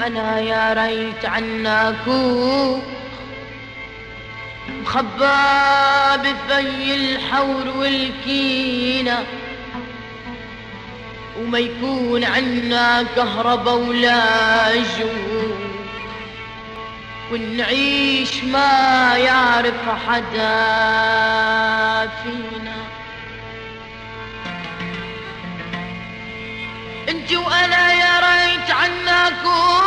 أنا يا ريت عناكو مخبى بثي الحور والكينة، وما يكون عنا كهربا ولا جو، ونعيش ما يعرف حدا فينا. انت وانا يا ريت عناكو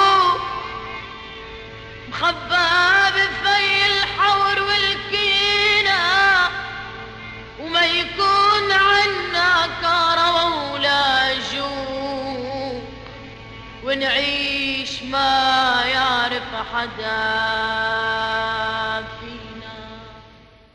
مخبى بثي الحور والكينة، وما يكون عنا كهربا ولا جو، ونعيش ما يعرف حدا